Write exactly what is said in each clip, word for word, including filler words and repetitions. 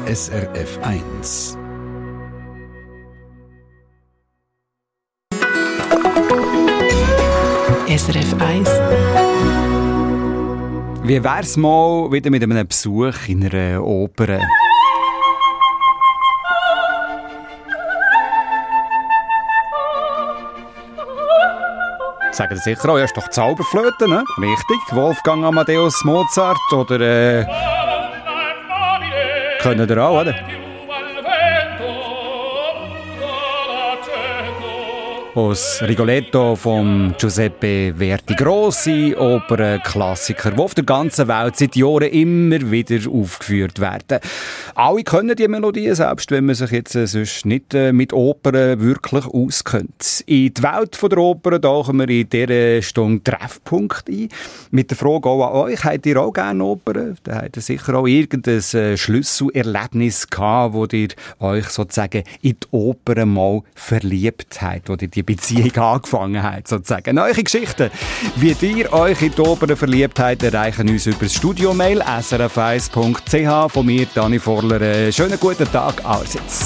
S R F eins. S R F eins. Wie wär's mal wieder mit einem Besuch in einer Oper? Sagen Sie sicher auch, ja, ist doch Zauberflöte, ne? Richtig, Wolfgang Amadeus Mozart oder äh... können ihr auch, oder? Aus Rigoletto von Giuseppe Verdi. Grosse Opernklassiker, die auf der ganzen Welt seit Jahren immer wieder aufgeführt werden. Alle können die Melodien, selbst wenn man sich jetzt äh, sonst nicht äh, mit Opern wirklich auskennt. In die Welt der Oper tauchen wir in dieser Stunde Treffpunkt ein. Mit der Frage auch an euch, habt ihr auch gerne Opern? Da habt ihr sicher auch irgendein äh, Schlüsselerlebnis gehabt, wo ihr euch sozusagen in die Oper mal verliebt habt, wo ihr die Beziehung angefangen hat, sozusagen. Neue Geschichten, wie ihr euch in die Oper verliebt habt, erreichen uns über das Studio-Mail s r f eins punkt c h. Von mir, Dani Vorler. Schönen guten Tag, allerseits.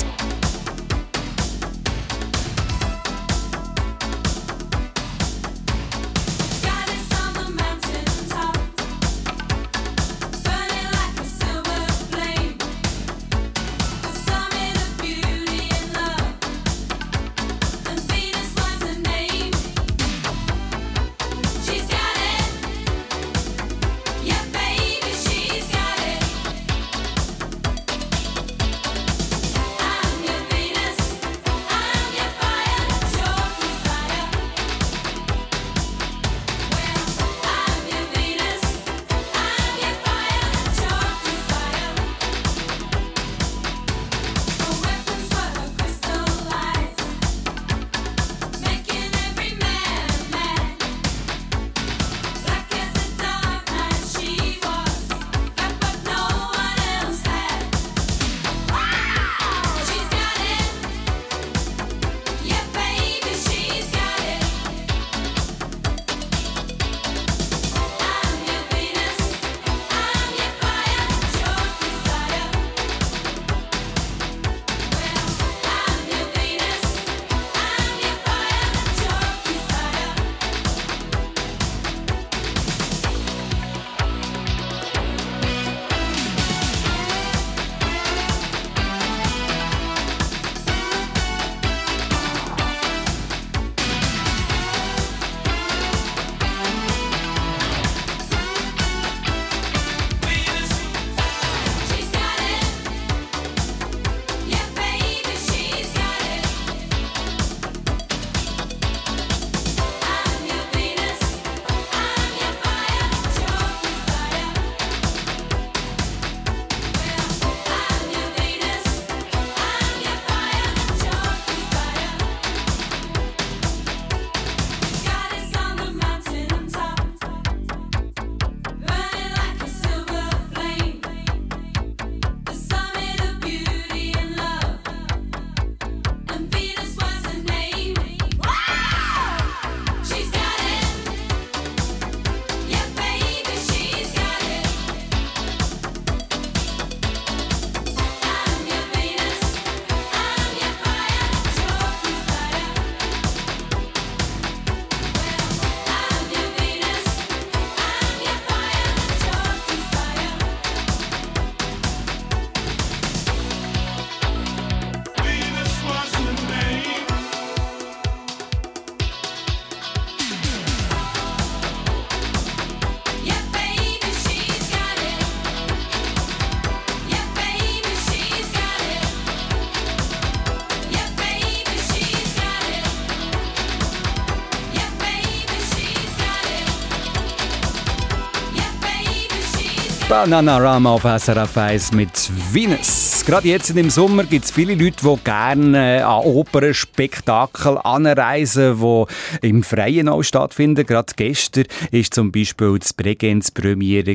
Bananarama auf S R F eins mit Venus. Gerade jetzt im Sommer gibt es viele Leute, die gerne an Opernspektakel anreisen, die im Freien auch stattfinden. Gerade gestern war zum Beispiel das Bregenz Premiere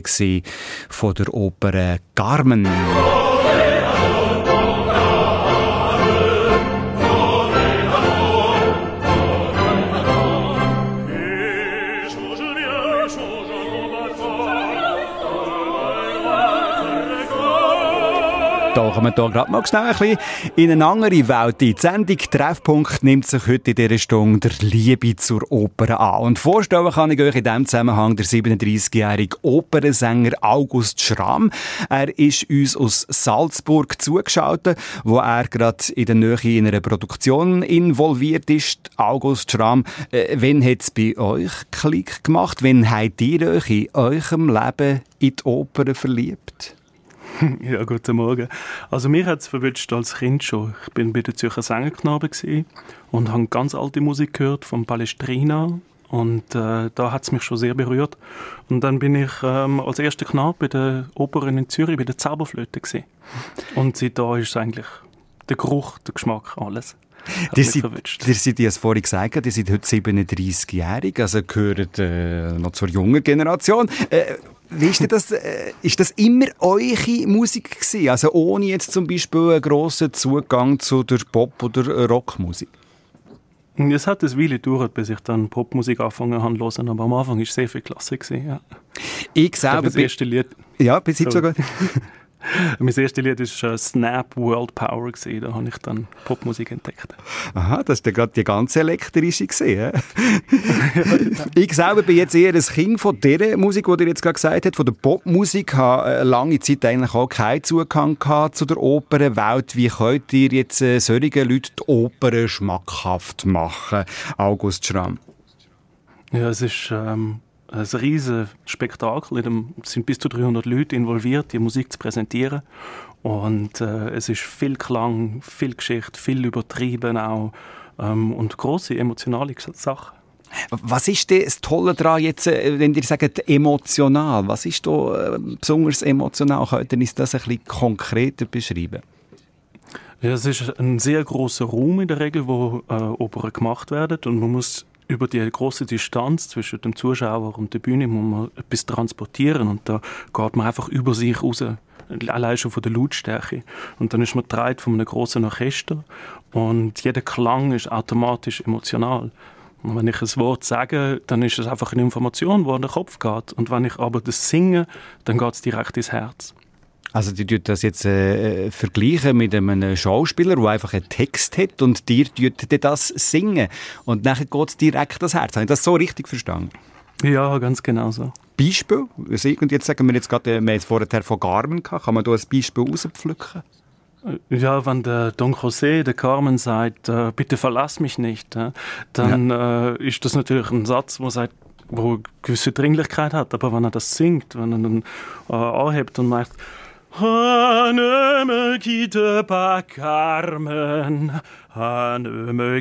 von der Oper Carmen. tauchen wir hier gerade mal schnell ein bisschen in eine andere Welt ein. Die Sendung «Treffpunkt» nimmt sich heute in dieser Stunde der Liebe zur Oper an. Und vorstellen kann ich euch in diesem Zusammenhang der siebenunddreissigjährige Opernsänger August Schramm. Er ist uns aus Salzburg zugeschaltet, wo er gerade in der Nähe in einer Produktion involviert ist. August Schramm, äh, wann hat es bei euch Klick gemacht? Wann habt ihr euch in eurem Leben in die Oper verliebt? Ja, guten Morgen. Also mir hat es verwünscht als Kind schon. Ich bin bei den Zürcher Sängerknaben und habe ganz alte Musik gehört von Palestrina. Und äh, da hat es mich schon sehr berührt. Und dann bin ich ähm, als erster Knabe bei der Oper in Zürich bei der Zauberflöte gewesen. Und seitdem ist eigentlich der Geruch, der Geschmack, alles. Ihr seid, ihr seid, ich habe es vorhin gesagt, ihr seid heute siebenunddreissigjährig, also gehört äh, noch zur jungen Generation. Äh, wie ist das, äh, ist das immer eure Musik gewesen? Also ohne jetzt zum Beispiel einen grossen Zugang zu der Pop- oder Rockmusik? Es hat eine Weile gedauert, bis ich dann Popmusik angefangen habe zu hören, aber am Anfang war es sehr viel Klasse. Ja. Ich selber... Das erste Lied... Ja, bis jetzt sogar... Mein erstes Lied war äh, «Snap World Power». Da habe ich dann Popmusik entdeckt. Aha, das war gerade die ganze elektrische gesehen. Ich selber bin jetzt eher ein Kind von dieser Musik, die ihr jetzt gerade gesagt habt, von der Popmusik. Ich habe lange Zeit eigentlich auch keinen Zugang gehabt zu der Opernwelt. Wie könnt ihr jetzt äh, solchen Leuten die Oper schmackhaft machen, August Schramm? Ja, es ist... Ähm ein riesiges Spektakel. Es sind bis zu dreihundert Leute involviert, die Musik zu präsentieren. Und äh, es ist viel Klang, viel Geschichte, viel übertrieben auch ähm, und grosse emotionale Sachen. Was ist denn das Tolle daran jetzt, wenn ihr sagt emotional? Was ist da äh, besonders emotional? Könnt ihr uns das ein bisschen konkreter beschreiben? Ja, es ist ein sehr grosser Raum in der Regel, wo äh, Opern gemacht werden, und man muss über die große Distanz zwischen dem Zuschauer und der Bühne muss man etwas transportieren, und da geht man einfach über sich raus, allein schon von der Lautstärke. Und dann ist man getragen von einem grossen Orchester, und jeder Klang ist automatisch emotional. Und wenn ich ein Wort sage, dann ist es einfach eine Information, die an den Kopf geht. Und wenn ich aber das singe, dann geht es direkt ins Herz. Also die tut das jetzt äh, vergleichen mit einem Schauspieler, der einfach einen Text hat, und dir tut das singen. Und dann geht es direkt ans Herz. Habe ich das so richtig verstanden? Ja, ganz genau so. Beispiel? Und jetzt sagen wir jetzt gerade, wir haben jetzt vorher von Carmen gehabt. Kann man da ein Beispiel rauspflücken? Ja, wenn der Don José, der Carmen, sagt, äh, bitte verlass mich nicht, äh, dann ja. äh, ist das natürlich ein Satz, wo sagt, wo eine gewisse Dringlichkeit hat. Aber wenn er das singt, wenn er dann äh, anhebt und macht, ne me quitte pas, Carmen, ne me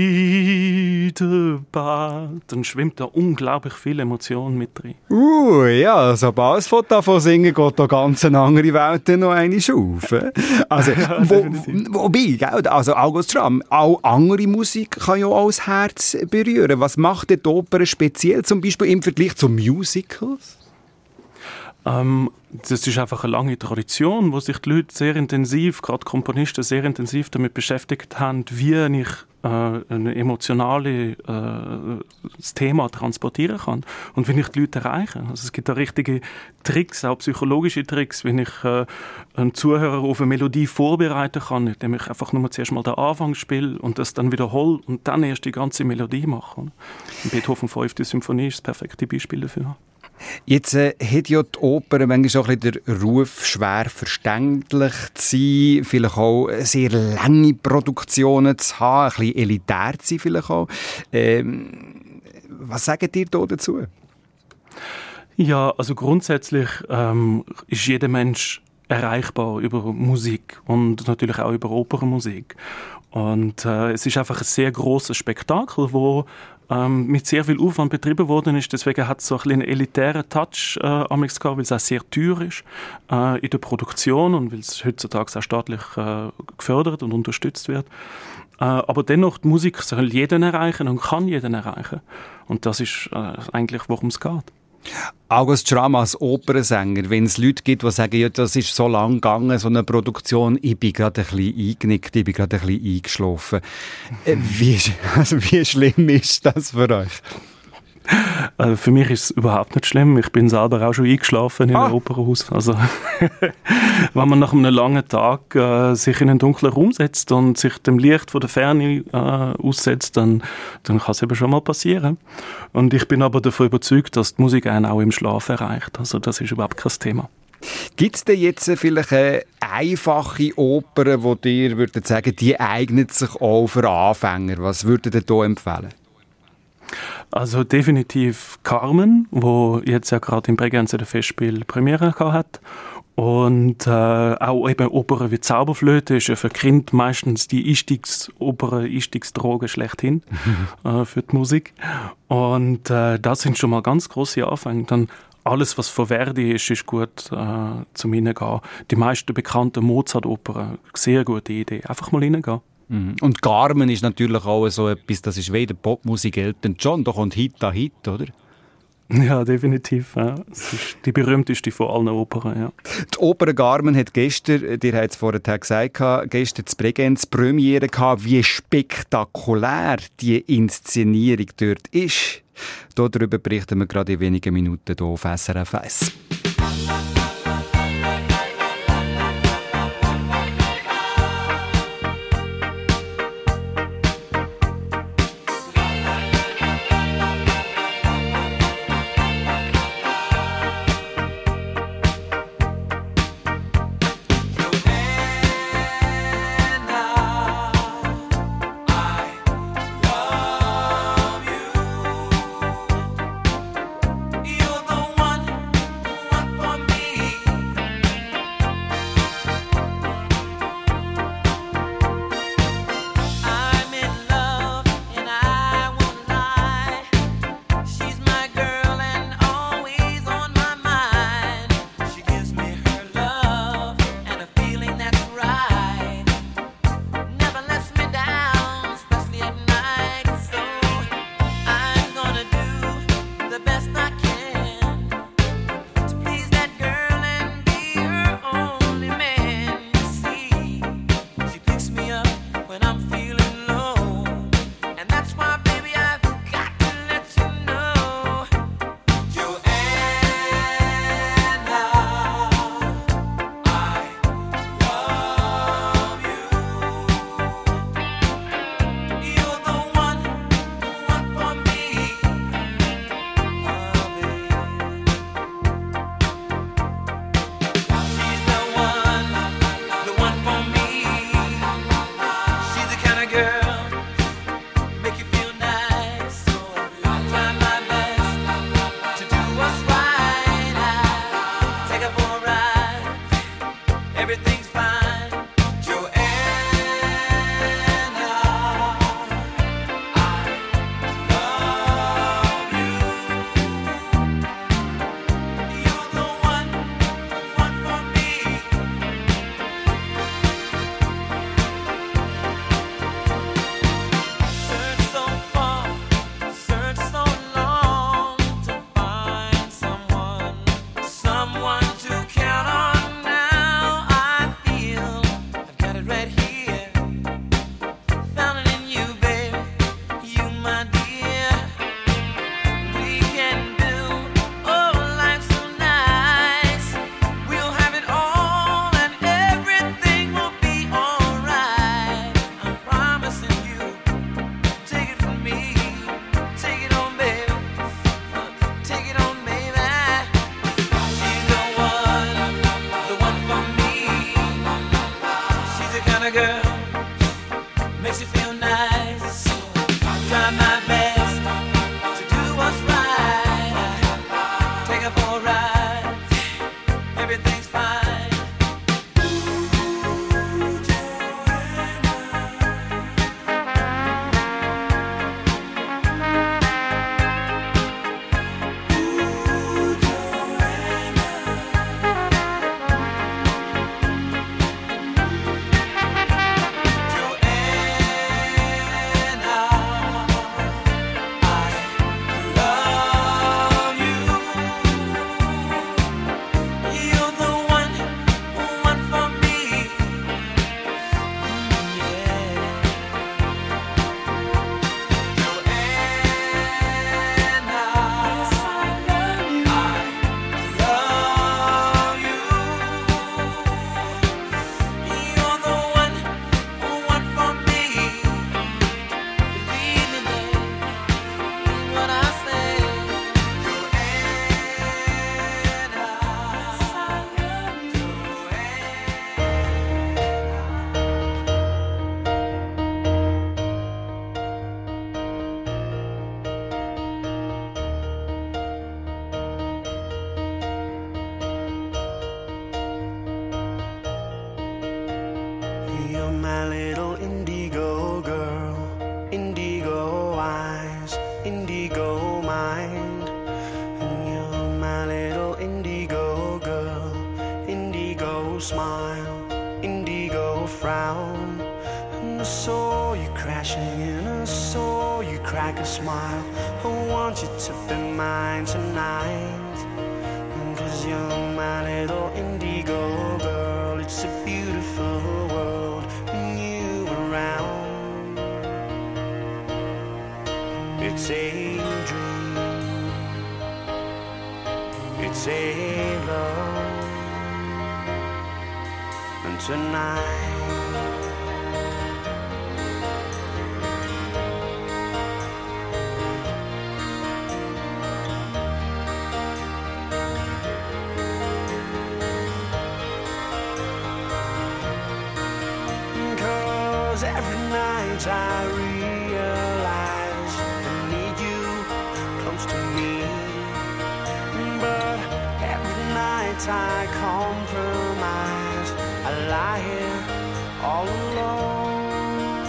quitte pas, dann schwimmt da unglaublich viel Emotion mit drin. Uh, ja, sobald das Foto davon singen, geht da ganz eine andere Welt noch einmal auf. Also, wo, wobei, gell, also August Schramm, auch andere Musik kann ja auch das Herz berühren. Was macht die Oper speziell, zum Beispiel im Vergleich zu Musicals? Ähm, das ist einfach eine lange Tradition, wo sich die Leute sehr intensiv, gerade Komponisten, sehr intensiv damit beschäftigt haben, wie ich äh, ein emotionales äh, Thema transportieren kann und wie ich die Leute erreiche. Also es gibt da richtige Tricks, auch psychologische Tricks, wie ich äh, einen Zuhörer auf eine Melodie vorbereiten kann, indem ich einfach nur zuerst mal den Anfang spiele und das dann wiederhole und dann erst die ganze Melodie mache. Beethoven fünfte Symphonie ist das perfekte Beispiel dafür. Jetzt äh, hat ja die Oper manchmal schon ein bisschen der Ruf, schwer verständlich zu sein, vielleicht auch sehr lange Produktionen zu haben, ein bisschen elitär zu sein vielleicht auch. Ähm, was sagt ihr da dazu? Ja, also grundsätzlich ähm, ist jeder Mensch erreichbar über Musik und natürlich auch über Opernmusik. Und äh, es ist einfach ein sehr grosses Spektakel, wo ähm, mit sehr viel Aufwand betrieben worden ist. Deswegen hat es so ein bisschen einen elitären Touch äh, amigs gehabt, weil es auch sehr teuer ist äh, in der Produktion und weil es heutzutage auch staatlich äh, gefördert und unterstützt wird. Äh, aber dennoch, die Musik soll jeden erreichen und kann jeden erreichen. Und das ist äh, eigentlich, worum es geht. August Schramm als Opernsänger, wenn es Leute gibt, die sagen, ja, das ist so lang gegangen, so eine Produktion, ich bin gerade ein bisschen eingenickt, ich bin gerade ein bisschen eingeschlafen. Äh, wie, also wie schlimm ist das für euch? Also für mich ist es überhaupt nicht schlimm. Ich bin selber auch schon eingeschlafen in einem ah. Opernhaus. Also wenn man nach einem langen Tag äh, sich in einen dunklen Raum setzt und sich dem Licht von der Ferne äh, aussetzt, dann, dann kann es eben schon mal passieren. Und ich bin aber davon überzeugt, dass die Musik einen auch im Schlaf erreicht. Also das ist überhaupt kein Thema. Gibt es denn jetzt vielleicht eine einfache Oper, wo dir würdet sagen, die eignet sich auch für Anfänger? Was würdet ihr da empfehlen? Also definitiv Carmen, wo jetzt ja gerade im Bregenz der Festspiel Premiere hat. Und äh, auch eben Opern wie Zauberflöte ist ja für Kinder meistens die Einstiegsoper, Einstiegsdroge schlechthin äh, für die Musik. Und äh, das sind schon mal ganz grosse Anfänge. Dann alles, was von Verdi ist, ist gut äh, zum Hineingehen. Die meisten bekannten Mozart-Opern, sehr gute Idee. Einfach mal hineingehen. Mhm. Und Carmen ist natürlich auch so etwas, das ist weder Popmusik Elton John, da kommt Hit an Hit, oder? Ja, definitiv. Ja. Es ist die berühmteste von allen Opern. Ja. Die Oper Carmen hat gestern, dir hat es vorhin gesagt, gestern in Bregenz Premiere gehabt, wie spektakulär die Inszenierung dort ist. Darüber berichten wir gerade in wenigen Minuten hier auf S R F eins. Someone to count on now. I feel frown. And I saw you crashing in, I saw you crack a smile. I want you to be mine tonight, 'cause you're my little indigo girl. It's a beautiful world when you around. It's a dream, it's a love. And tonight every night I realize I need you close to me, but every night I compromise. I lie here all alone.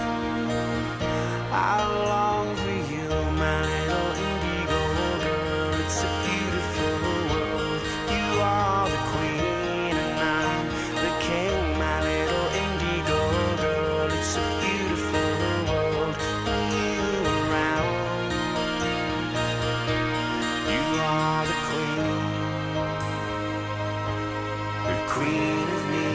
I long for you, my little indigo girl. It's a beautiful world. You are the queen and I'm the king, my little indigo girl. It's a beautiful world when you around. You are the queen, the queen of me,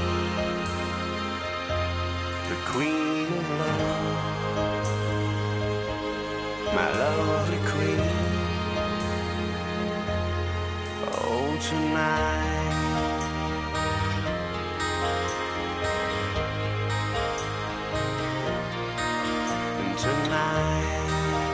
the queen of love, my lovely queen. Oh, tonight and tonight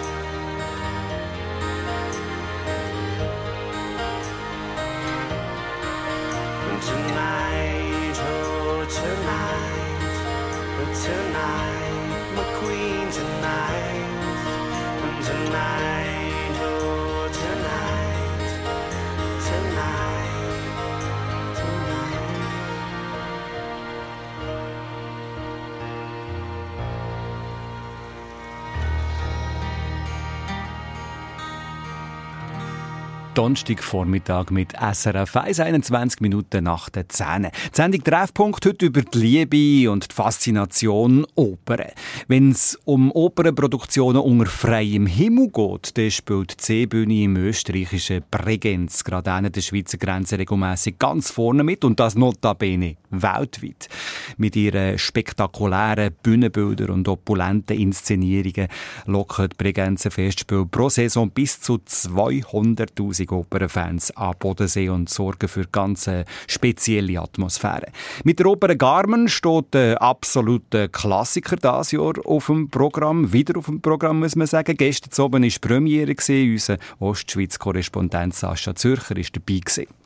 and tonight, oh tonight, oh tonight, my queen tonight, and tonight, oh tonight, tonight, tonight. Donnerstagvormittag mit S R F eins, einundzwanzig Minuten nach der zehn. Die Sendung Treffpunkt heute über die Liebe und die Faszination Opern. Wenn es um Opernproduktionen unter freiem Himmel geht, dann spielt die Seebühne im österreichischen Bregenz gerade an der Schweizer Grenze regelmässig ganz vorne mit, und das notabene weltweit. Mit ihren spektakulären Bühnenbildern und opulenten Inszenierungen locken die Bregenzer Festspiele pro Saison bis zu zweihunderttausend Opernfans an Bodensee und sorgen für ganz äh, spezielle Atmosphäre. Mit der Oper Carmen steht ein absoluter Klassiker dieses Jahr auf dem Programm. Wieder auf dem Programm, muss man sagen. Gestern Abend war die Premiere. Unser Ostschweiz-Korrespondent Sascha Zürcher war dabei.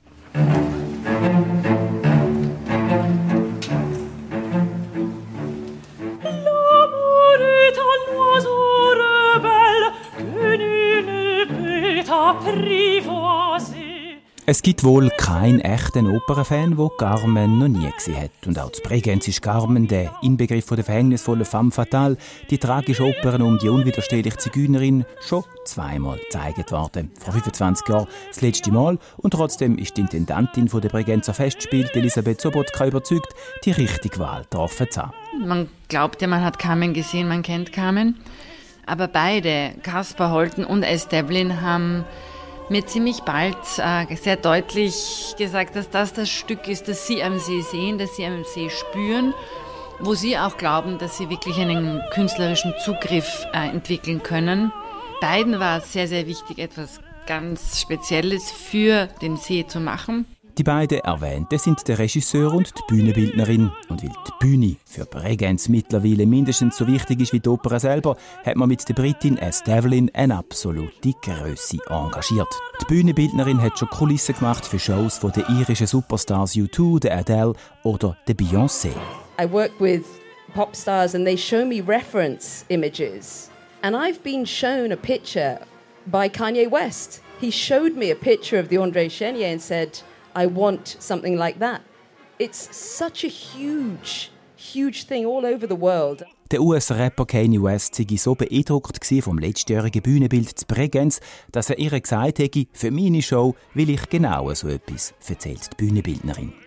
Es gibt wohl keinen echten Opernfan, der Carmen noch nie gesehen hat. Und auch zu Bregenz ist Carmen, der Inbegriff der verhängnisvollen Femme fatale, die tragische Oper um die unwiderstehliche Zigeunerin, schon zweimal gezeigt worden. Vor fünfundzwanzig Jahren das letzte Mal. Und trotzdem ist die Intendantin der Bregenzer Festspiele, Elisabeth Sobotka, überzeugt, die richtige Wahl getroffen zu haben. Man glaubt ja, man hat Carmen gesehen, man kennt Carmen. Aber beide, Kaspar Holten und S. Devlin, haben mir ziemlich bald äh, sehr deutlich gesagt, dass das das Stück ist, das sie am See sehen, das sie am See spüren, wo sie auch glauben, dass sie wirklich einen künstlerischen Zugriff äh, entwickeln können. Beiden war es sehr, sehr wichtig, etwas ganz Spezielles für den See zu machen. Die beiden Erwähnten sind der Regisseur und die Bühnenbildnerin. Und weil die Bühne für Bregenz mittlerweile mindestens so wichtig ist wie die Oper selber, hat man mit der Britin S. Devlin eine absolute Grösse engagiert. Die Bühnenbildnerin hat schon Kulissen gemacht für Shows von den irischen Superstars U zwei, der Adele oder der Beyoncé. I work with pop stars and they show me reference images. And I've been shown a picture by Kanye West. He showed me a picture of the André Chenier and said, I want something like that. It's such a huge, huge thing all over the world. Der U S-Rapper Kanye West sei so beeindruckt vom letztjährigen Bühnenbild zu Bregenz, dass er ihr gesagt hätte, für meine Show will ich genau so etwas, erzählt die Bühnenbildnerin.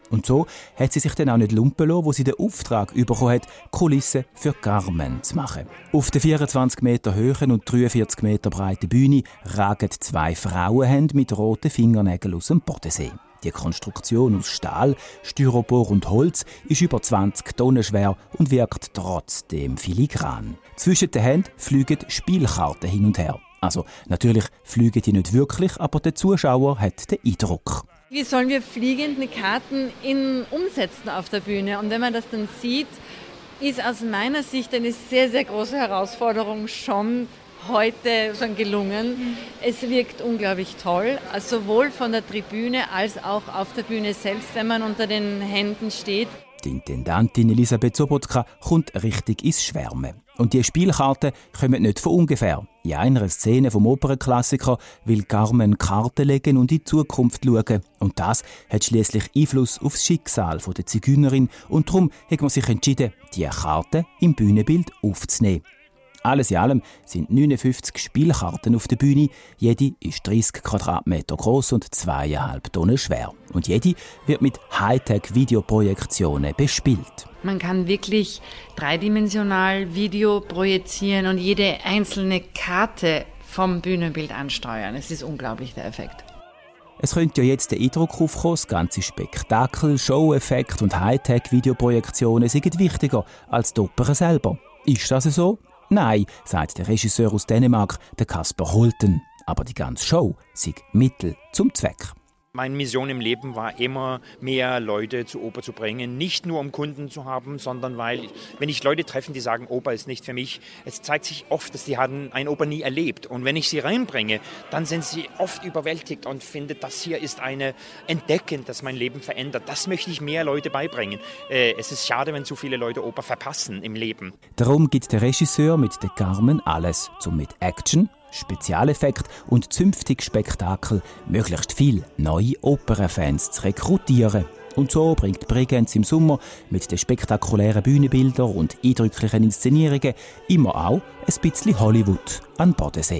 Und so hat sie sich dann auch nicht lumpen lassen, wo sie den Auftrag bekommen hat, Kulissen für Carmen zu machen. Auf der vierundzwanzig Meter hohen und dreiundvierzig Meter breiten Bühne ragen zwei Frauenhände mit roten Fingernägeln aus dem Bodensee. Die Konstruktion aus Stahl, Styropor und Holz ist über zwanzig Tonnen schwer und wirkt trotzdem filigran. Zwischen den Händen fliegen Spielkarten hin und her. Also natürlich fliegen die nicht wirklich, aber der Zuschauer hat den Eindruck. Wie sollen wir fliegende Karten in, umsetzen auf der Bühne? Und wenn man das dann sieht, ist aus meiner Sicht eine sehr, sehr große Herausforderung schon heute schon gelungen. Mhm. Es wirkt unglaublich toll, also sowohl von der Tribüne als auch auf der Bühne selbst, wenn man unter den Händen steht. Die Intendantin Elisabeth Sobotka kommt richtig ins Schwärmen. Und die Spielkarten kommen nicht von ungefähr. In einer Szene vom Opernklassiker will Carmen Karten legen und in die Zukunft schauen. Und das hat schließlich Einfluss auf das Schicksal der Zigeunerin. Und darum hat man sich entschieden, diese Karten im Bühnenbild aufzunehmen. Alles in allem sind neunundfünfzig Spielkarten auf der Bühne. Jede ist dreißig Quadratmeter groß und zweieinhalb Tonnen schwer. Und jede wird mit Hightech-Videoprojektionen bespielt. Man kann wirklich dreidimensional Video projizieren und jede einzelne Karte vom Bühnenbild ansteuern. Es ist unglaublich, der Effekt. Es könnte ja jetzt der Eindruck aufkommen, das ganze Spektakel, Show-Effekt und Hightech-Videoprojektionen sind wichtiger als die Oper selber. Ist das so? Nein, sagt der Regisseur aus Dänemark, der Kasper Holten. Aber die ganze Show sei Mittel zum Zweck. Meine Mission im Leben war immer, mehr Leute zur Oper zu bringen. Nicht nur um Kunden zu haben, sondern weil, wenn ich Leute treffe, die sagen, Oper ist nicht für mich, es zeigt sich oft, dass die haben eine Oper nie erlebt. Und wenn ich sie reinbringe, dann sind sie oft überwältigt und finden, das hier ist eine Entdeckung, das mein Leben verändert. Das möchte ich mehr Leute beibringen. Äh, es ist schade, wenn zu viele Leute Oper verpassen im Leben. Darum gibt der Regisseur mit der Carmen alles, um mit Action, Spezialeffekt und zünftig Spektakel möglichst viel neue Opernfans zu rekrutieren. Und so bringt Bregenz im Sommer mit den spektakulären Bühnenbildern und eindrücklichen Inszenierungen immer auch ein bisschen Hollywood an Bodensee.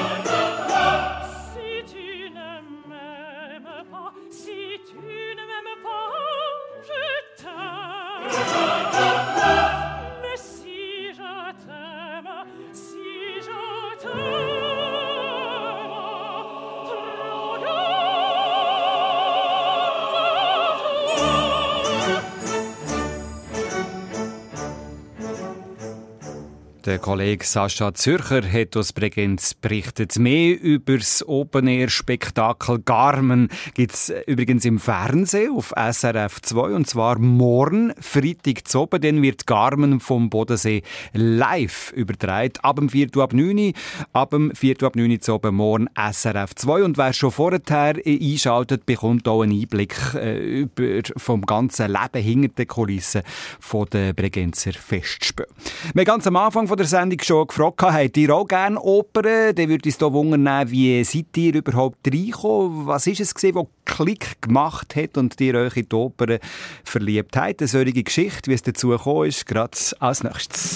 Der Kollege Sascha Zürcher hat aus Bregenz berichtet. Mehr über das Open-Air-Spektakel Carmen gibt es übrigens im Fernsehen auf S R F zwei. Und zwar morgen, Freitag zu oben. Dann wird Carmen vom Bodensee live übertragen. Ab dem vier Uhr ab neun Uhr. Ab dem vier Uhr ab neun Uhr zu oben morgen S R F zwei. Und wer schon vorher einschaltet, bekommt auch einen Einblick äh, über vom ganzen Leben hinter den Kulissen von der Bregenzer Festspiele. Wir ganz am Anfang von der Sendung schon gefragt, habt ihr auch gerne Opern? Dann würde uns hier wundern, wie seid ihr überhaupt reingekommen? Was ist es gewesen, was Klick gemacht hat und ihr euch in die Opern verliebt habt? Eine solche Geschichte, wie es dazu gekommen ist, gerade als nächstes.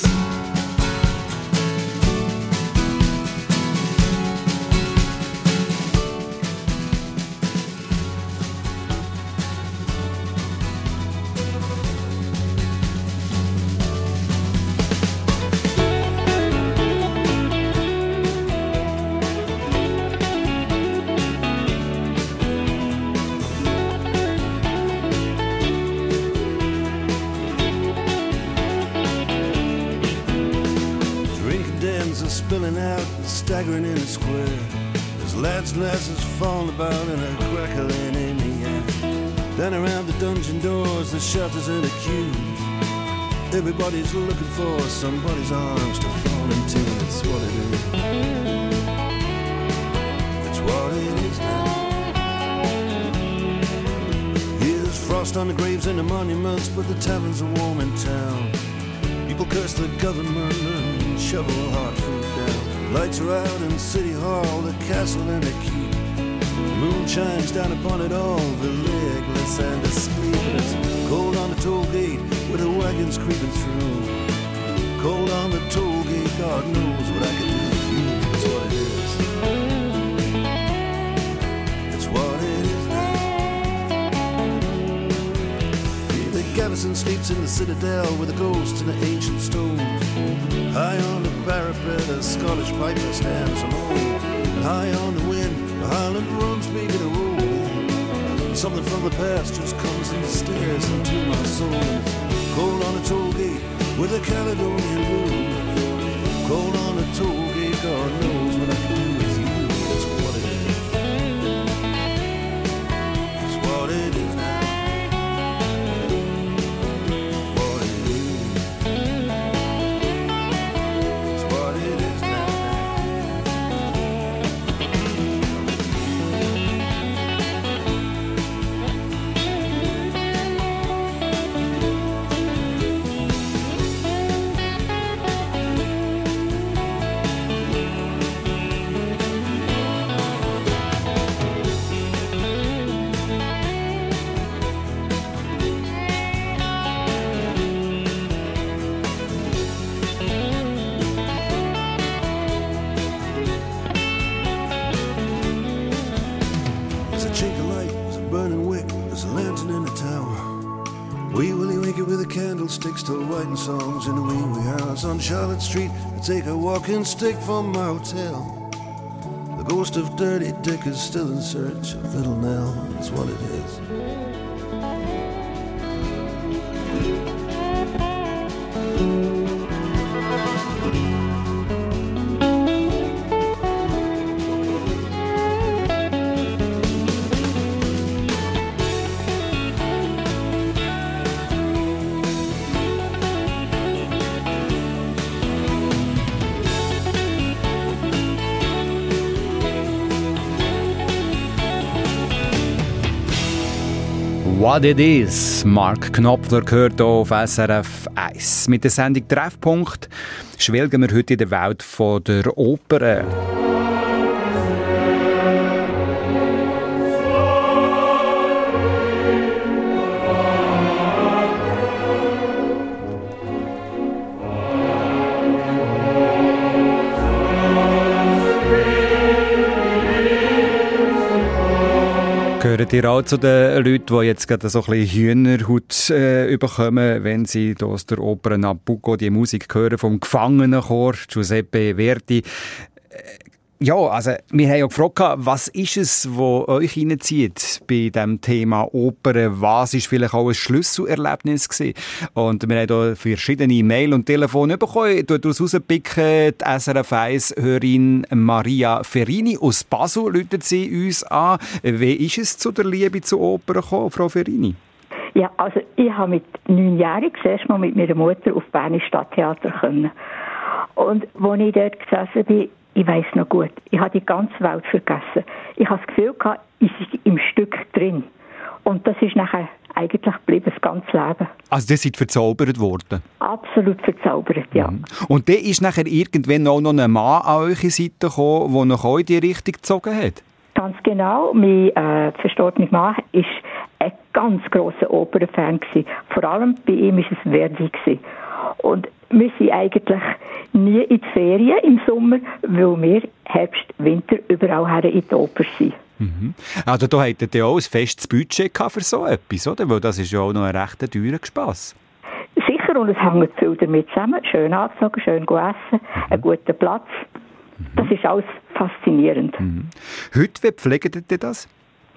Spilling out and staggering in the square. There's lads and lasses falling about and a crackling in the air. Down around the dungeon doors, the shelters and the queues. Everybody's looking for somebody's arms to fall into. That's what it is. That's what it is now. Here's frost on the graves and the monuments, but the taverns are warm in town. People curse the government and shovel hard food down. Lights are out in City Hall, the castle and the keep. The moon shines down upon it all, the legless and the sleepless. Cold on the toll gate with the wagons creeping through. Cold on the toll gate, God knows what I can do with you. That's what it is. That's what it is now. Tennyson sleeps in the citadel with a ghost in the ancient stones. High on the parapet, a Scottish piper stands alone. And high on the wind, a Highland drum's making a roll. Something from the past just comes and stares into my soul. Cold on a toll gate with a Caledonian blues. Cold on a toll gate, God knows what I can do with you. That's what it is. That's what it is now. What it is. That's what it is now. Candlesticks still writing songs in a wee wee house on Charlotte Street. I take a walking stick from my hotel. The ghost of Dirty Dick is still in search of Little Nell. That's what it is. What It Is. Mark Knopfler gehört hier auf S R F eins. Mit der Sendung Treffpunkt schwelgen wir heute in der Welt von der Oper. Gehört ihr auch zu den Leuten, die jetzt gerade so ein bisschen Hühnerhaut äh, bekommen, wenn sie aus der Oper Nabucco die Musik hören vom Gefangenenchor Giuseppe Verdi? Ja, also wir haben ja gefragt, was ist es, was euch reinzieht bei diesem Thema Oper? Was war vielleicht auch ein Schlüsselerlebnis gewesen? Und wir haben hier verschiedene Mail- und Telefone bekommen. Ich daraus rauspicken, die S R F eins-Hörerin Maria Ferini aus Basel läutet sie uns an. Wie ist es zu der Liebe zur Oper gekommen, Frau Ferini? Ja, also ich habe mit neunjährig das erste Mal mit meiner Mutter auf Berner Stadttheater können. Und als ich dort gesessen bin, ich weiss noch gut, ich habe die ganze Welt vergessen. Ich habe das Gefühl gehabt, ich sei im Stück drin. Und das ist nachher eigentlich geblieben, das ganze Leben. Also ihr seid verzaubert worden? Absolut verzaubert, ja. Mhm. Und dann ist nachher irgendwann auch noch ein Mann an eure Seite gekommen, der noch euch in die Richtung gezogen hat? Ganz genau. Mein äh, verstorbener Mann war ein ganz grosser Opernfan gewesen. Vor allem bei ihm war es Verdi gewesen. Und wir sind eigentlich nie in die Ferien im Sommer, weil wir Herbst, Winter überall her in die Oper sind. Mhm. Also da hattet ihr auch ein festes Budget für so etwas, oder? Weil das ist ja auch noch ein recht teurer Spass. Sicher, und es hängt viel damit zusammen. Schön angezogen, schön essen, mhm. einen guten Platz. Mhm. Das ist alles faszinierend. Mhm. Heute, wie pflegt ihr das?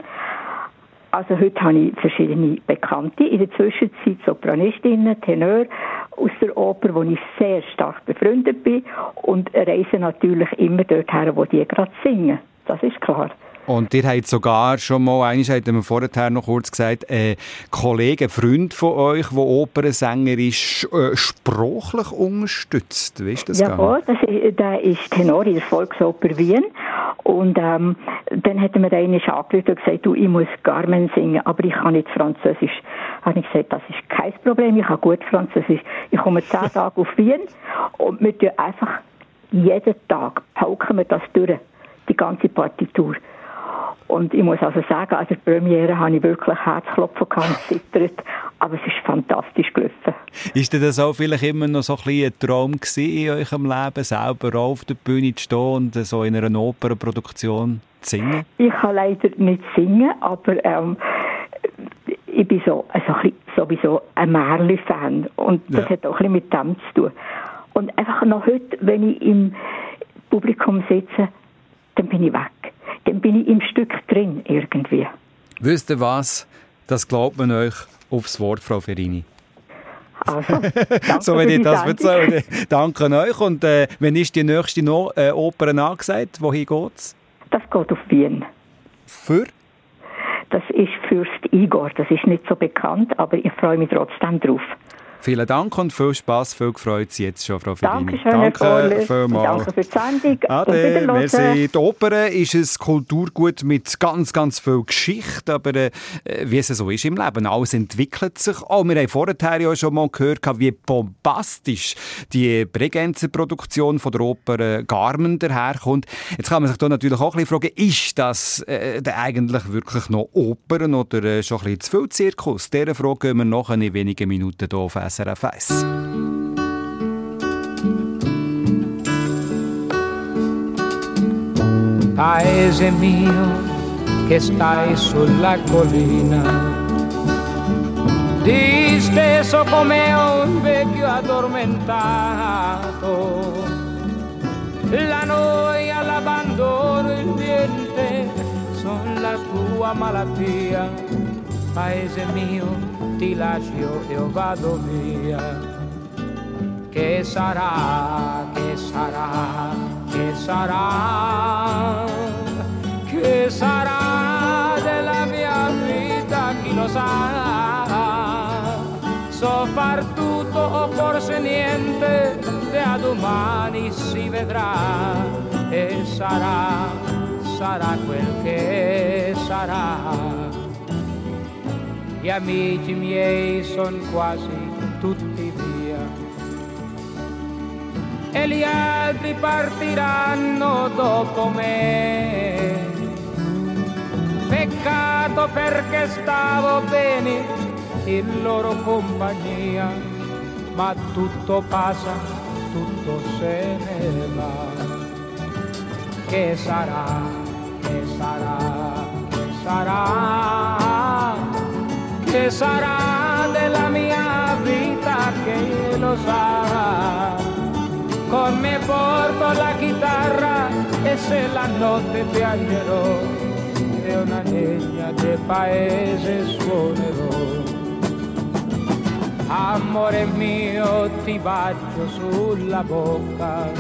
Also heute habe ich verschiedene Bekannte. In der Zwischenzeit Sopranistinnen, Tenor aus der Oper, wo ich sehr stark befreundet bin und reise natürlich immer dorthin, wo die gerade singen. Das ist klar. Und ihr habt sogar schon mal, eigentlich habt ihr vorher noch kurz gesagt, ein Kollege, ein Freund von euch, der Opernsänger ist, äh, sprachlich unterstützt. Wie ist das ja, gegangen? Ja, das ist, der ist Tenor in der Volksoper Wien. Und ähm, dann hat er mir einmal angerufen und gesagt, du, ich muss Carmen singen, aber ich kann nicht Französisch. Dann habe ich gesagt, das ist kein Problem, ich kann gut Französisch. Ich komme zehn Tage auf Wien und wir tun einfach jeden Tag, pauken wir das durch, die ganze Partitur. Und ich muss also sagen, an der Premiere habe ich wirklich Herzklopfen gehabt, zittert, aber es ist fantastisch gelaufen. Ist denn das auch vielleicht immer noch so ein bisschen ein Traum gewesen in eurem Leben, selber auf der Bühne zu stehen und so in einer Opernproduktion zu singen? Ich kann leider nicht singen, aber ähm, ich bin so, so ein bisschen sowieso ein Märli-Fan. Und das ja. hat auch ein bisschen mit dem zu tun. Und einfach noch heute, wenn ich im Publikum sitze, dann bin ich weg. Dann bin ich im Stück drin irgendwie. Wisst ihr was? Das glaubt man euch aufs Wort, Frau Ferini. Also, so, wenn ich das erzähle. Danke euch. Und äh, wenn ist die nächste no- äh, Oper angesagt? Wohin geht's? Das geht auf Wien. Für? Das ist Fürst Igor. Das ist nicht so bekannt, aber ich freue mich trotzdem drauf. Vielen Dank und viel Spass, viel gefreut Sie jetzt schon, Frau Ferini. Dankeschön, Danke Herr vielmals. Danke für die Sendung. Ade, merci. Die Oper ist ein Kulturgut mit ganz, ganz viel Geschichte, aber äh, wie es so ist im Leben, alles entwickelt sich. Oh, wir haben vorher ja schon mal gehört, wie bombastisch die Bregenzer Produktion von der Oper Carmen daherkommt. Jetzt kann man sich da natürlich auch ein bisschen fragen, ist das äh, eigentlich wirklich noch Opern oder äh, schon ein bisschen zu viel Zirkus? Dieser Frage gehen wir noch in wenigen Minuten hier auf S R F eins. Paese mio che stai sulla collina, disteso come un vecchio addormentato, la noia, l'abbandono, il niente sono la tua malattia. Paese mio, ti lascio e io vado via. Che sarà, che sarà, che sarà, che sarà della mia vita, chi lo sa. So far tutto o forse niente, da domani si vedrà. E sarà, sarà quel che sarà. Gli amici miei son quasi tutti via e gli altri partiranno dopo me. Peccato perché stavo bene in loro compagnia, ma tutto passa, tutto se ne va. Che sarà, che sarà, che sarà, che sarà della mia vita, che lo sa. Con me porto la chitarra e se la notte piangerò e una legna del paese suonerò. Amore mio, ti bacio sulla bocca,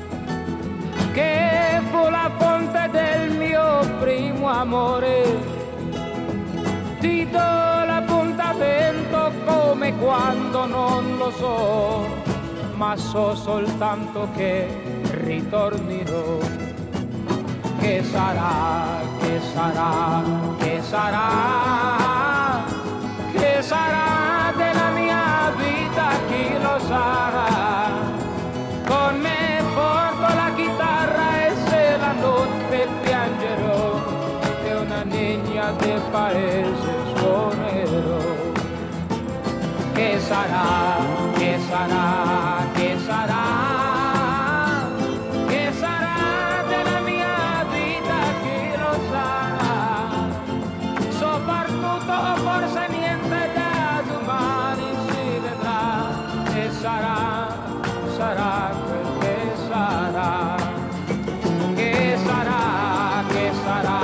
che fu la fonte del mio primo amore. Ti do l'appuntamento come quando non lo so, ma so soltanto che ritornerò. Che sarà, che sarà, che sarà, che sarà della mia vita, chi lo sa. Con me porto la chitarra e se la notte piangerò e una legna del paese suonerò. Che sarà, che sarà, che sarà, che sarà della mia vita, chi lo sa. So far tutto o forse niente, da domani si vedrà. E sarà, sarà quel che sarà. Che sarà, che sarà.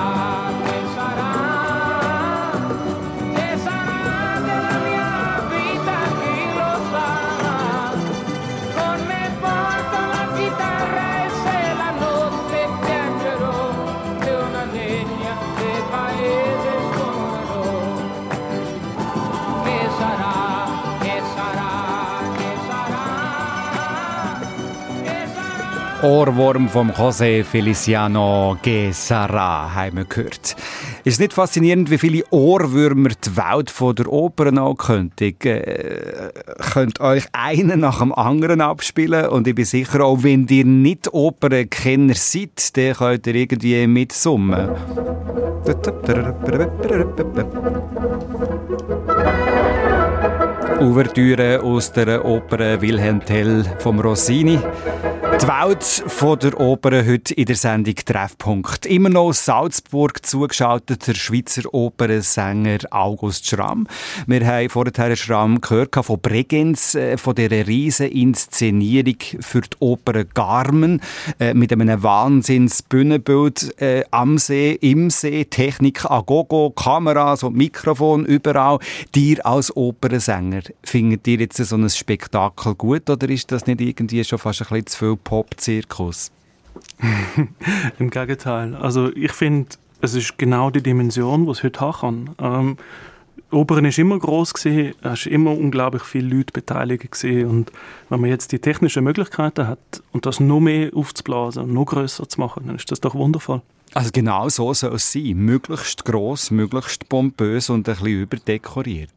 Ohrwurm vom José Feliciano Che Sarà haben wir gehört. Ist es nicht faszinierend, wie viele Ohrwürmer die Welt von der Oper noch könnte? Ich äh, könnt euch einen nach dem anderen abspielen und ich bin sicher, auch wenn ihr nicht Opernkenner seid, dann könnt ihr irgendwie mitsummen. Ouvertüre aus der Oper Wilhelm Tell vom Rossini. Die Welt von der Oper heute in der Sendung Treffpunkt. Immer noch aus Salzburg zugeschaltet der Schweizer Opernsänger August Schramm. Wir haben vorher Schramm gehört von Bregenz, von dieser riesen Inszenierung für die Oper Carmen mit einem Wahnsinns-Bühnenbild äh, am See, im See, Technik a gogo, Kameras und Mikrofon überall. Dir als Opernsänger, findet ihr jetzt so ein Spektakel gut oder ist das nicht irgendwie schon fast ein bisschen zu viel Pop-Zirkus? Im Gegenteil. Also ich finde, es ist genau die Dimension, die es heute haben kann. Ähm, Opern war immer gross, es waren immer unglaublich viele Leute beteiligt gewesen. Und wenn man jetzt die technischen Möglichkeiten hat und das noch mehr aufzublasen und noch grösser zu machen, dann ist das doch wundervoll. Also genau so soll es sein. Möglichst gross, möglichst pompös und ein bisschen überdekoriert.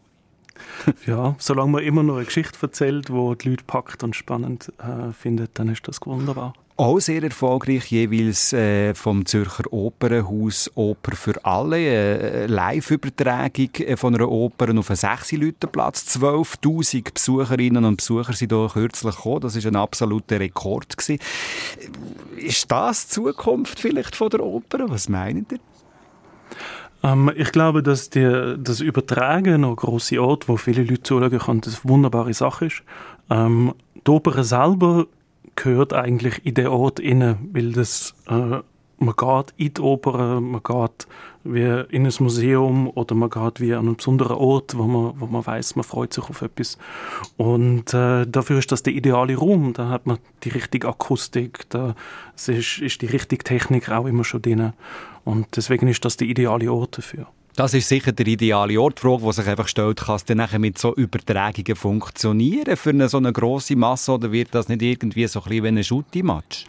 Ja, solange man immer noch eine Geschichte erzählt, die die Leute packt und spannend äh, findet, dann ist das wunderbar. Auch sehr erfolgreich jeweils äh, vom Zürcher Opernhaus Oper für alle. Äh, Live-Übertragung von einer Oper auf einen sechs-Leute-Platz. zwölftausend Besucherinnen und Besucher sind hier kürzlich gekommen. Das war ein absoluter Rekord gewesen. Ist das die Zukunft vielleicht von der Oper? Was meint ihr? Ähm, ich glaube, dass die, das Übertragen an grosse Orte, wo viele Leute zuschauen können, eine wunderbare Sache ist. Ähm, die Oper selber gehört eigentlich in den Ort rein, weil das, äh, man geht in die Oper, man geht wie in ein Museum oder man geht wie an einen besonderen Ort, wo man, wo man weiss, man freut sich auf etwas. Und äh, dafür ist das der ideale Raum. Da hat man die richtige Akustik, da ist, ist die richtige Technik auch immer schon drin. Und deswegen ist das der ideale Ort dafür. Das ist sicher der ideale Ort. Die Frage, die sich einfach stellt, kann es dann nachher mit so Übertragungen funktionieren für eine so eine grosse Masse oder wird das nicht irgendwie so ein bisschen wie ein Schutti-Match?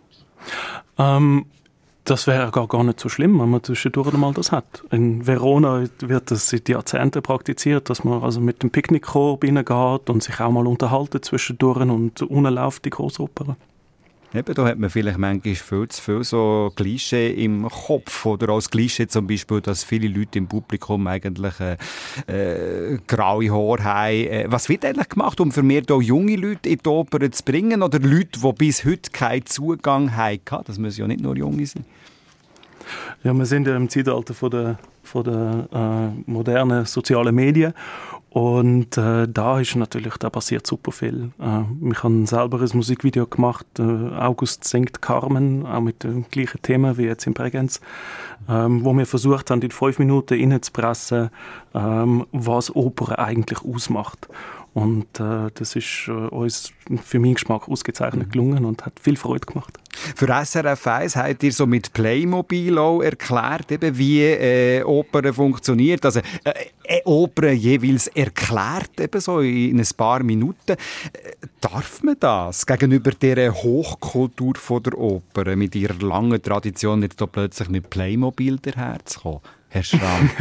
Ähm, das wäre gar, gar nicht so schlimm, wenn man zwischendurch mal das hat. In Verona wird das seit Jahrzehnten praktiziert, dass man also mit dem Picknickkorb reingeht und sich auch mal unterhalten zwischendurch und unten läuft die Grossoper. Eben, da hat man vielleicht manchmal viel zu viel so Klischee im Kopf. Oder auch das Klischee zum Beispiel, dass viele Leute im Publikum eigentlich äh, äh, graue Haare haben. Äh, was wird eigentlich gemacht, um vermehrt auch junge Leute in die Oper zu bringen? Oder Leute, die bis heute keinen Zugang hatten? Das müssen ja nicht nur Junge sein. Ja, wir sind ja im Zeitalter von der, von der äh, modernen sozialen Medien. Und äh, da ist natürlich, da passiert super viel. Äh, ich habe selber ein Musikvideo gemacht, äh, August singt Carmen, auch mit dem gleichen Thema wie jetzt in Bregenz, ähm, wo wir versucht haben, in fünf Minuten reinzupressen, ähm, was Oper eigentlich ausmacht. Und äh, das ist äh, uns für meinen Geschmack ausgezeichnet gelungen und hat viel Freude gemacht. Für S R F eins habt ihr so mit Playmobil auch erklärt, eben, wie äh, Oper funktioniert. Also äh, äh, Oper jeweils erklärt, eben so in ein paar Minuten. Äh, darf man das gegenüber dieser Hochkultur von der Oper mit ihrer langen Tradition nicht da plötzlich mit Playmobil daherzukommen? Herr Schramm.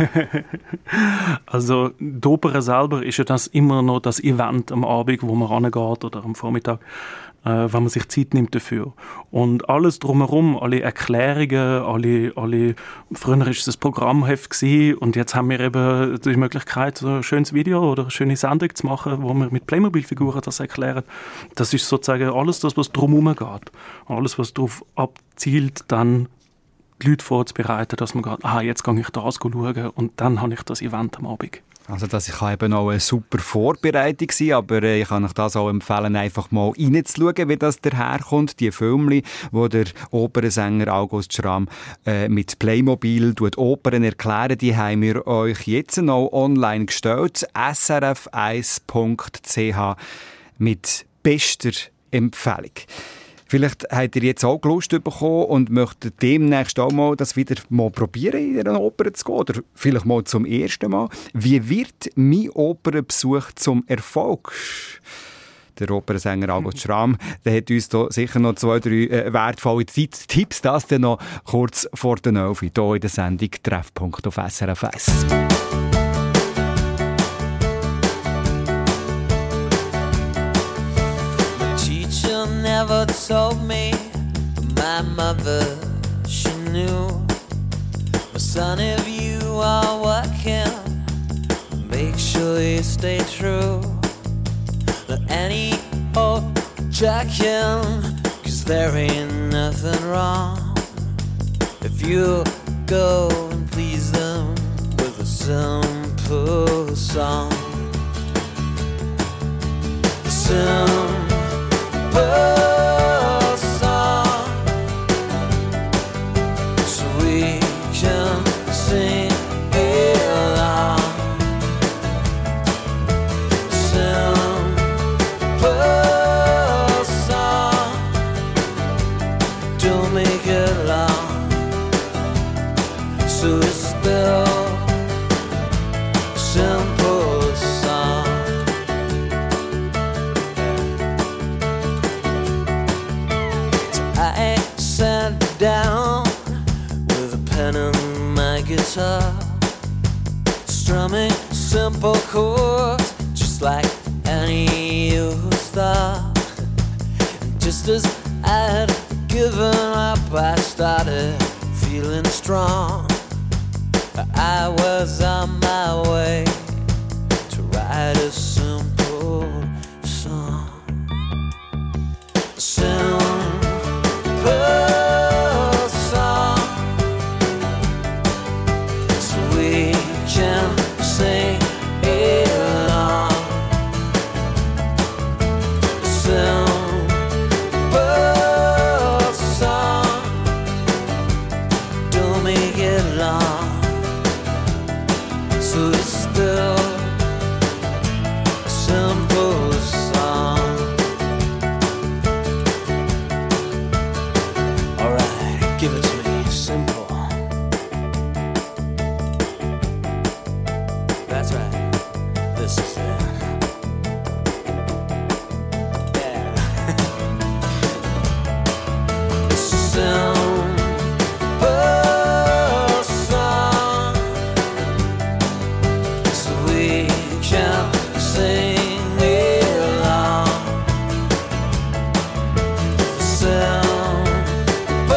Also die Oper selber ist ja das immer noch das Event am Abend, wo man rangeht oder am Vormittag, äh, wenn man sich Zeit nimmt dafür. Und alles drumherum, alle Erklärungen, alle, alle früher war es ein Programmheft gewesen, und jetzt haben wir eben die Möglichkeit, so ein schönes Video oder eine schöne Sendung zu machen, wo wir mit Playmobil-Figuren das erklären. Das ist sozusagen alles das, was drumherum geht. Alles, was darauf abzielt, dann die Leute vorzubereiten, dass man geht, aha, jetzt gehe ich das schauen und dann habe ich das Event am Abend. Also das kann eben auch eine super Vorbereitung sein, aber ich kann euch das auch empfehlen, einfach mal reinzuschauen, wie das daherkommt. Die Filme, wo der Opernsänger August Schramm äh, mit Playmobil Opern erklären, die haben wir euch jetzt noch online gestellt. S R F eins Punkt C H mit bester Empfehlung. Vielleicht habt ihr jetzt auch Lust bekommen und möchtet demnächst auch mal das wieder mal probieren, in eine Oper zu gehen. Oder vielleicht mal zum ersten Mal. Wie wird mein Opernbesuch zum Erfolg? Der Opernsänger August Schramm, der hat uns da sicher noch zwei, drei äh, wertvolle Tipps. Das dann noch kurz vor der Elf hier in der Sendung Treffpunkt auf S R F eins. Never told me, my mother, she knew. But son, if you are working, make sure sure you stay true. Let any objection, 'cause there ain't nothing wrong if you go and please them with a simple song. A simple song, so we can sing along. A simple song, don't make it long, so it's still a simple song. So I sat down with a pen and my guitar, strumming simple chords just like any old star. And just as I had given up, I started feeling strong. I was on my way to write a simple song. A simple song, so we can sing along. A simple song, don't make it long, so it's still a simple song. Alright, give it to me, simple. That's right, this is it. Yeah. Simple song, so we can sing along. Simple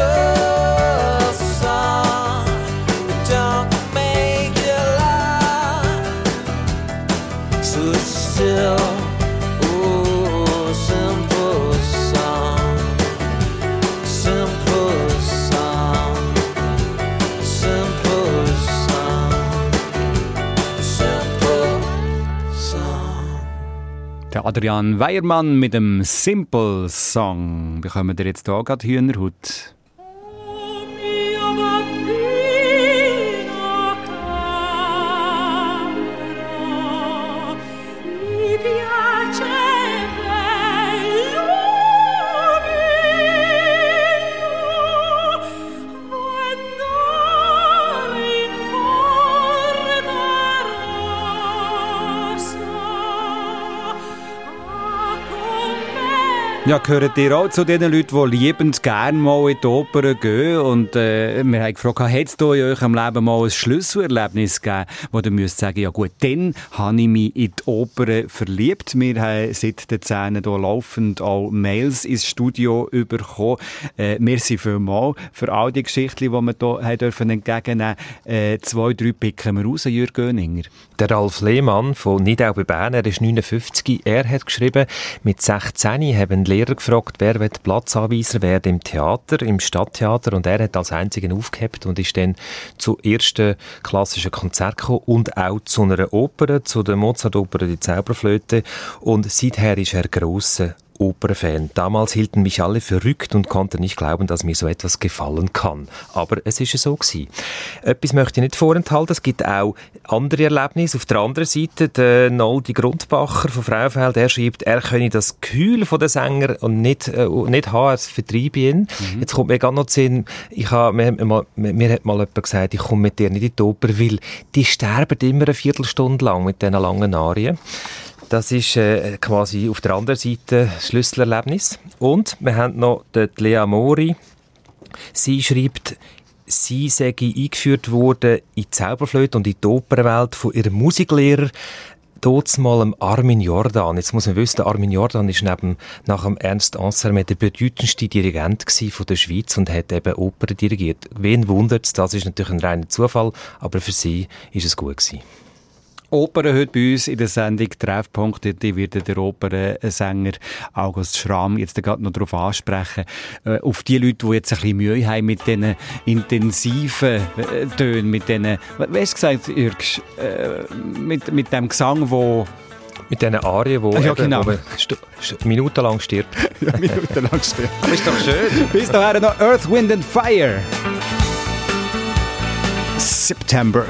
song, don't make it long, so it's still, oh, simple song, simple song, simple song, simple song. Der Adrian Weiermann mit dem Simple Song. Bekommen wir jetzt hier gerade Hühnerhaut? Ja, gehört ihr auch zu den Leuten, die liebend gerne mal in die Oper gehen? Und äh, wir haben gefragt, hat es da in eurem Leben mal ein Schlüsselerlebnis gegeben, wo ihr müsst sagen, ja gut, dann habe ich mich in die Oper verliebt. Wir haben seit den Zähnen hier laufend auch Mails ins Studio bekommen. Äh, merci vielmals für all die Geschichten, die wir hier haben dürfen entgegennehmen. Äh, zwei, drei picken wir raus, Jürg Göninger. Der Ralf Lehmann von Nidau bei Bern, er ist neunundfünfzig, er hat geschrieben, mit sechzehn haben Lehrer gefragt, wer wird Platzanweiser werden im Theater, im Stadttheater, und er hat als einzigen aufgehebt und ist dann zu ersten klassischen Konzert gekommen und auch zu einer Oper, zu der Mozart-Oper «Die Zauberflöte», und seither ist er grosser Opernfan. Damals hielten mich alle verrückt und konnten nicht glauben, dass mir so etwas gefallen kann. Aber es ist so gewesen. Etwas möchte ich nicht vorenthalten. Es gibt auch andere Erlebnisse. Auf der anderen Seite, der Noldi Grundbacher von Frauenfeld, er schreibt, er könne das Gefühl von den Sänger und nicht, äh, nicht haben, als vertreibe ihn. Mhm. Jetzt kommt mir gerade noch zu Sinn, ich habe, mir, mir, mir hat mal jemand gesagt, ich komme mit dir nicht in die Oper, weil die sterben immer eine Viertelstunde lang mit diesen langen Arien. Das ist äh, quasi auf der anderen Seite das Schlüsselerlebnis. Und wir haben noch die Lea Mori. Sie schreibt, sie sei eingeführt worden in die Zauberflöte und in die Opernwelt von ihrem Musiklehrer, dort mal Armin Jordan. Jetzt muss man wissen, der Armin Jordan ist neben, nach dem Ernst Ansermet der bedeutendste Dirigent von der Schweiz und hat eben Opern dirigiert. Wen wundert's? Das ist natürlich ein reiner Zufall, aber für sie ist es gut gewesen. Oper heute bei uns in der Sendung Treffpunkt. Die wird der Opernsänger August Schramm jetzt gerade noch darauf ansprechen. Äh, auf die Leute, die jetzt ein bisschen Mühe haben mit diesen intensiven äh, Tönen, mit diesen, was hast du gesagt, Jürg, äh, mit, mit dem Gesang, wo mit diesen Arien, wo, ja, eben, genau. wo man st- st- minutenlang stirbt. ja, minutenlang stirbt. Das ist doch schön. Bis dahin noch Earth, Wind and Fire. September.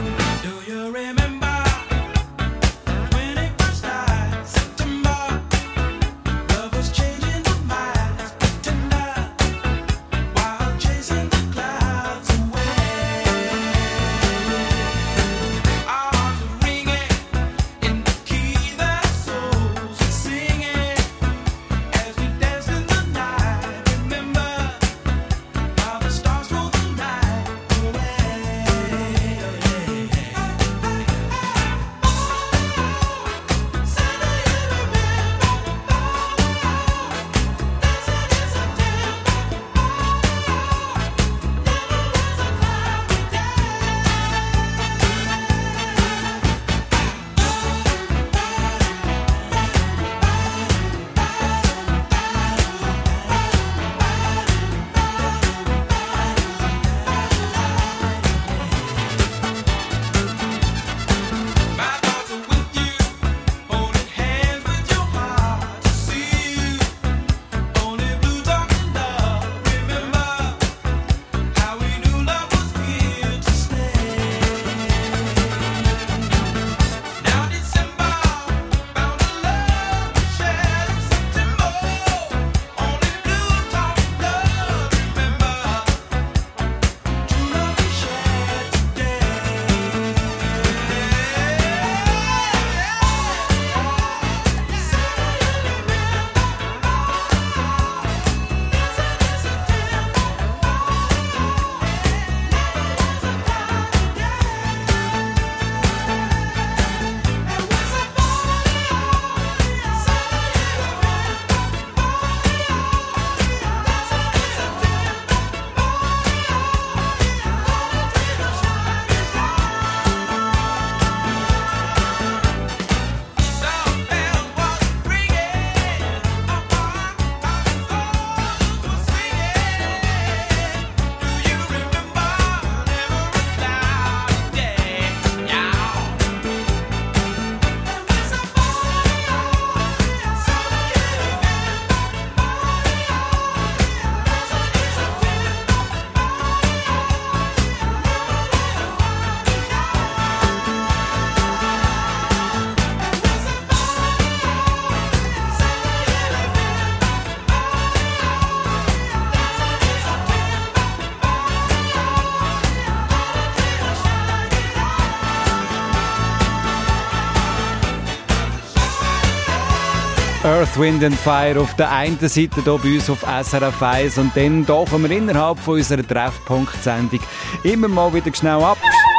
Earth, Wind and Fire auf der einen Seite hier bei uns auf S R F eins und dann tauchen wir innerhalb von unserer Treffpunkt-Sendung immer mal wieder schnell ab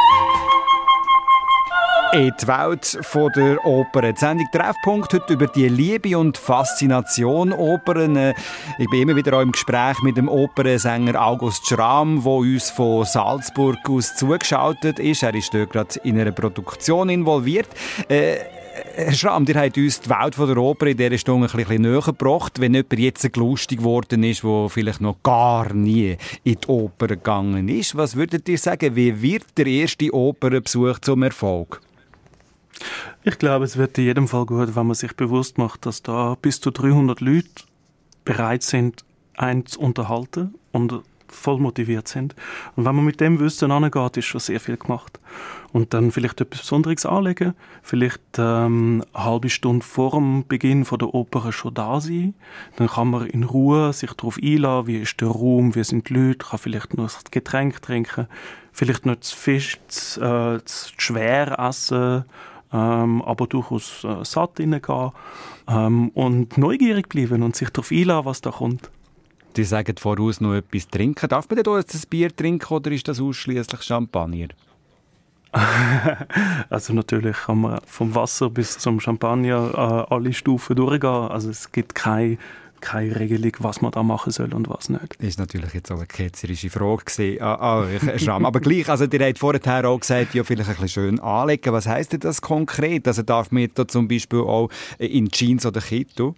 in die Welt von der Oper. Die Sendung Treffpunkt heute über die Liebe und Faszination Opern. Ich bin immer wieder auch im Gespräch mit dem Opernsänger August Schramm, der uns von Salzburg aus zugeschaltet ist. Er ist dort gerade in einer Produktion involviert. Äh, Herr Schramm, ihr habt uns die Welt von der Oper in dieser Stunde ein bisschen näher gebracht. Wenn jemand jetzt lustig geworden ist, der vielleicht noch gar nie in die Oper gegangen ist, was würdet ihr sagen, wie wird der erste Opernbesuch zum Erfolg? Ich glaube, es wird in jedem Fall gut, wenn man sich bewusst macht, dass da bis zu dreihundert Leute bereit sind, einen zu unterhalten und voll motiviert sind. Und wenn man mit dem Wissen angeht, ist schon sehr viel gemacht. Und dann vielleicht etwas Besonderes anlegen, vielleicht ähm, eine halbe Stunde vor dem Beginn von der Oper schon da sein. Dann kann man in Ruhe sich darauf einlassen, wie ist der Raum, wie sind die Leute, kann vielleicht noch ein Getränk trinken, vielleicht noch zu Fisch, zu, äh, zu schwer essen, ähm, aber durchaus äh, satt reingehen ähm, und neugierig bleiben und sich darauf einlassen, was da kommt. Die sagen voraus noch etwas trinken. Darf man denn da jetzt ein Bier trinken oder ist das ausschließlich Champagner? Also natürlich kann man vom Wasser bis zum Champagner äh, alle Stufen durchgehen. Also es gibt keine keine Regelung, was man da machen soll und was nicht. Das ist natürlich jetzt auch eine ketzerische Frage gewesen. Ah, ah, Schramm. Aber gleich, also ihr habt vorher auch gesagt, ja, vielleicht ein bisschen schön anlegen. Was heisst denn das konkret? Also darf man da zum Beispiel auch in Jeans oder Kittel?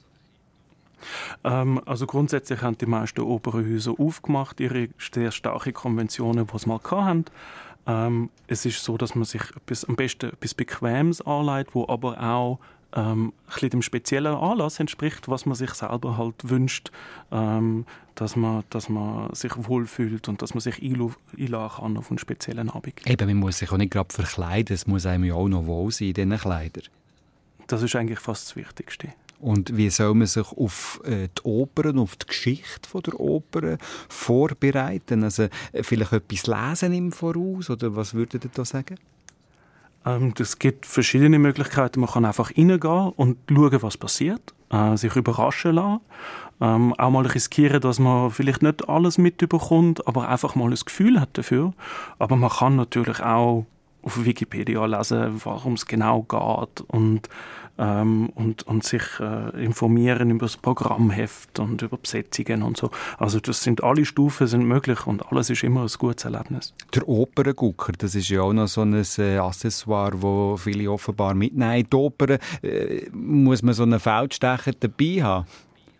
Ähm, also grundsätzlich haben die meisten Opernhäuser aufgemacht, ihre sehr starken Konventionen, die sie mal hatten. Ähm, es ist so, dass man sich etwas, am besten etwas Bequemes anlegt, wo aber auch ähm, ein bisschen dem speziellen Anlass entspricht, was man sich selber halt wünscht, ähm, dass man, dass man sich wohlfühlt und dass man sich einladen kann auf einen speziellen Abend. Eben, man muss sich auch nicht gerade verkleiden, es muss einem ja auch noch wohl sein in diesen Kleidern. Das ist eigentlich fast das Wichtigste. Und wie soll man sich auf äh, die Opern, auf die Geschichte von der Oper vorbereiten? Also äh, vielleicht etwas lesen im Voraus, oder was würdet ihr da sagen? Ähm, es gibt verschiedene Möglichkeiten. Man kann einfach reingehen und schauen, was passiert, äh, sich überraschen lassen. Ähm, auch mal riskieren, dass man vielleicht nicht alles mitbekommt, aber einfach mal ein Gefühl hat dafür. Aber man kann natürlich auch auf Wikipedia lesen, worum es genau geht und, ähm, und, und sich äh, informieren über das Programmheft und über Besetzungen und so. Also das sind, alle Stufen sind möglich und alles ist immer ein gutes Erlebnis. Der Operngucker, das ist ja auch noch so ein äh, Accessoire, das viele offenbar mitnehmen. Die Oper, äh, muss man so einen Feldstecher dabei haben?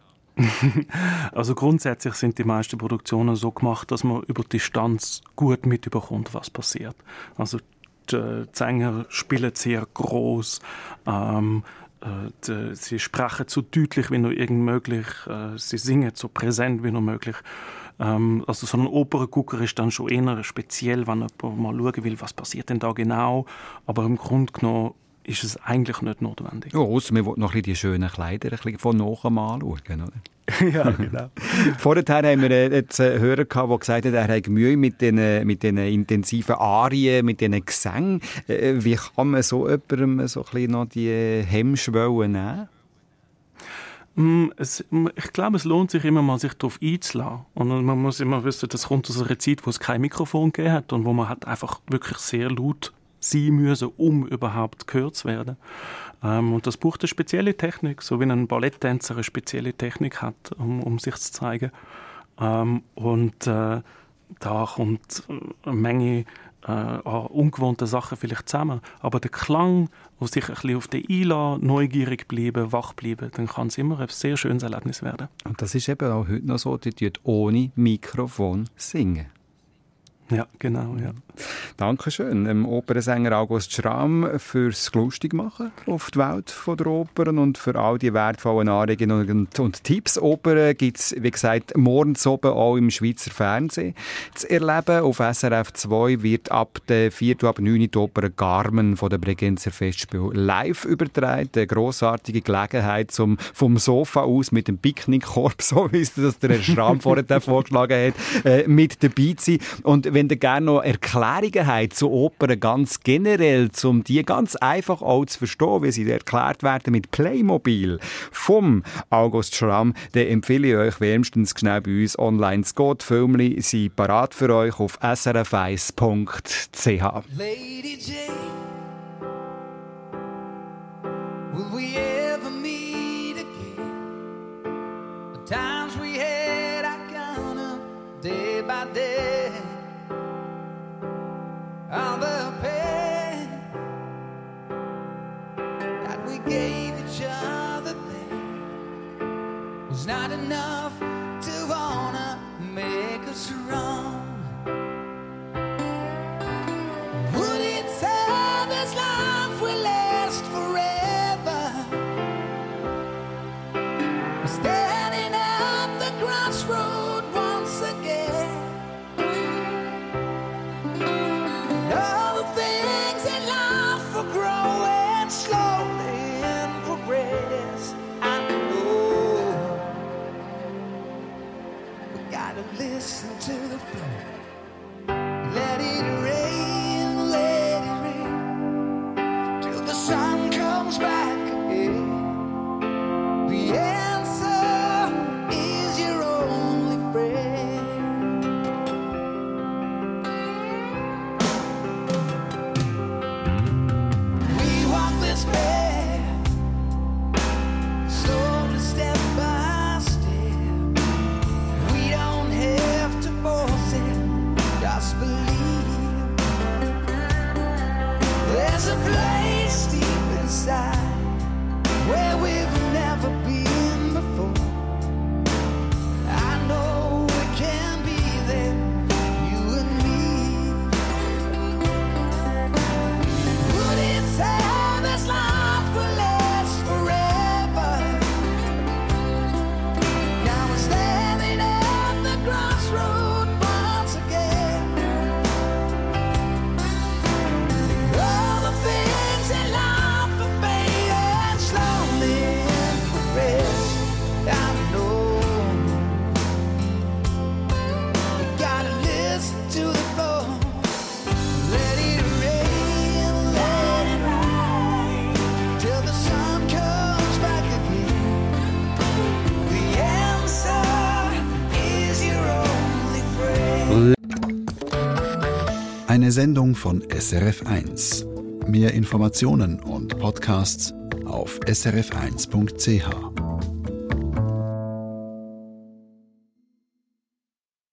Also grundsätzlich sind die meisten Produktionen so gemacht, dass man über die Distanz gut mitbekommt, was passiert. Also die Sänger spielen sehr gross, ähm, äh, sie sprechen so deutlich wie nur irgend möglich, äh, sie singen so präsent wie nur möglich. Ähm, also so ein Operngucker ist dann schon eher speziell, wenn jemand mal schauen will, was passiert denn da genau. Aber im Grunde genommen ist es eigentlich nicht notwendig. Ja, ausser man will noch ein bisschen die schönen Kleider ein bisschen von nachher anschauen, oder? Ja, genau. Vorher haben wir jetzt einen Hörer gehabt, der gesagt hat, er hat Mühe mit diesen mit den intensiven Arien, mit diesen Gesängen. Wie kann man so jemandem so ein bisschen noch die Hemmschwelle nehmen? Es, ich glaube, es lohnt sich immer mal, sich darauf einzulassen. Und man muss immer wissen, das kommt aus einer Zeit, wo es kein Mikrofon gegeben hat und wo man hat einfach wirklich sehr laut sein müssen, um überhaupt gehört zu werden. Ähm, und das braucht eine spezielle Technik, so wie ein Balletttänzer eine spezielle Technik hat, um, um sich zu zeigen. Ähm, und äh, da kommt eine Menge äh, an ungewohnten Sachen vielleicht zusammen. Aber der Klang, wo sich ein bisschen auf den einlässt, neugierig bleiben, wach bleiben, dann kann es immer ein sehr schönes Erlebnis werden. Und das ist eben auch heute noch so, die tun ohne Mikrofon singen. Ja, genau, ja. Dankeschön, dem Opernsänger August Schramm, fürs lustig machen auf die Welt der Opern und für all die wertvollen Anregungen und, und Tipps. Opern gibt es, wie gesagt, morgens oben auch im Schweizer Fernsehen zu erleben. Auf S R F zwei wird ab der vierten ab neun die Oper Carmen von der Bregenzer Festspiel live übertragen. Eine grossartige Gelegenheit, um vom Sofa aus mit dem Picknickkorb, so wie es das der Herr Schramm vorher vorgeschlagen hat, äh, mit dabei zu sein. Und wenn ihr gerne noch Erklärungen habt zu Opern ganz generell, um die ganz einfach auch zu verstehen, wie sie erklärt werden mit Playmobil vom August Schramm, dann empfehle ich euch wärmstens schnell bei uns online zu gehen. Die Filme sind parat für euch auf s r f eins punkt c h. Lady Jane, will we ever meet again? The times we had, I count up day by day. All the pain that we gave each other there was not enough to wanna make us wrong. Would it say this life will last forever? We're standing at the crossroad once again. All the things in life are growing slowly in progress. I know we gotta listen to the flow. Let it rain, let it rain, till the sun comes back again. The answer is your only friend. This path, slowly step by step. Eine Sendung von S R F eins. Mehr Informationen und Podcasts auf s r f eins punkt c h.